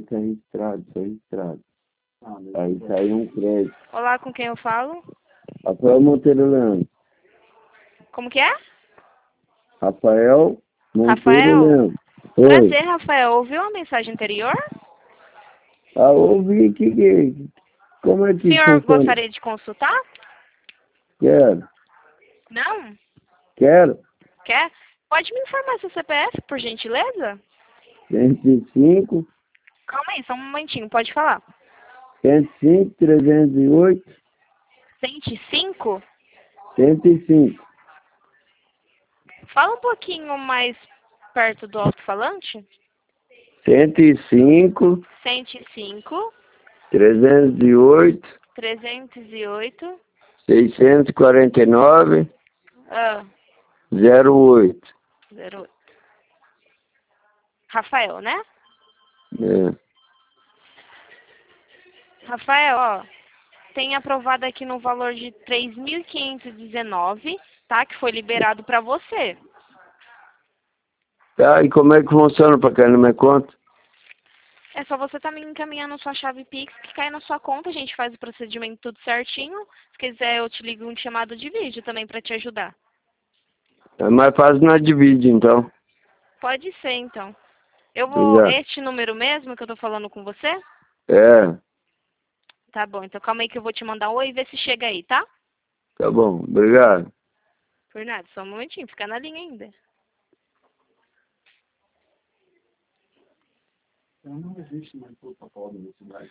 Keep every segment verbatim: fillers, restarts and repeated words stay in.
tá registrado, tá registrado. Aí saiu um crédito. Olá, com quem eu falo? Rafael Monteiro Leandro. Como que é? Rafael Monteiro Rafael? Leandro. Oi. Prazer, Rafael. Ouviu a mensagem anterior? Ah, ouvi que, que... Como é O que senhor funciona? gostaria de consultar? Quero. Não? Quero. Quer? Pode me informar seu C P F, por gentileza? cento e cinco, Calma aí, só um momentinho, pode falar. cento e cinco, trezentos e oito, cento e cinco? cento e cinco. Fala um pouquinho mais perto do alto-falante. cento e cinco, cento e cinco, trezentos e oito, trezentos e oito, seiscentos e quarenta e nove, ah, zero oito. zero oito. Rafael, né? É. Rafael, ó, tem aprovado aqui no valor de três mil quinhentos e dezenove, tá? Que foi liberado para você. Tá, e como é que funciona para cair na minha conta? É só você estar me encaminhando sua chave Pix que cai na sua conta, a gente faz o procedimento tudo certinho. Se quiser, eu te ligo um chamado de vídeo também para te ajudar. É mais fácil na divide, então. Pode ser, então. Eu vou... Obrigado. Este número mesmo que eu tô falando com você? É, Tá bom, então calma aí que eu vou te mandar um oi e ver se chega aí, tá? tá bom, obrigado. Por nada, só um momentinho, fica na linha ainda. Não existe mais protocolo nesse lugar.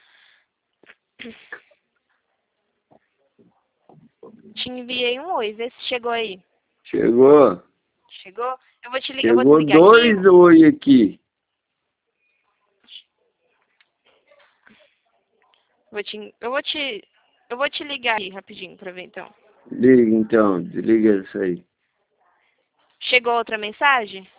Te enviei um oi, vê se chegou aí. Chegou. Chegou? Eu vou te, li... eu vou Chegou desligar dois aqui. oi aqui. Vou te... Eu vou te... Eu vou te ligar aí rapidinho pra ver então. Liga então, desliga isso aí. Chegou outra mensagem?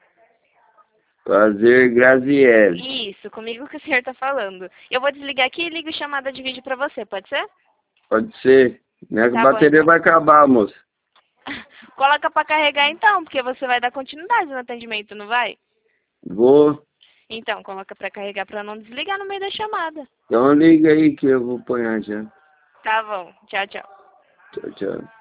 Prazer, Graziele. Isso, comigo que o senhor tá falando. Eu vou desligar aqui e ligo chamada de vídeo pra você, pode ser? Pode ser. Minha Tá bom, bateria então. vai acabar, moço. Coloca pra carregar então, porque você vai dar continuidade no atendimento, não vai? Vou. Então, coloca pra carregar pra não desligar no meio da chamada. Então liga aí que eu vou apanhar já. Tá bom, tchau, tchau. Tchau, tchau.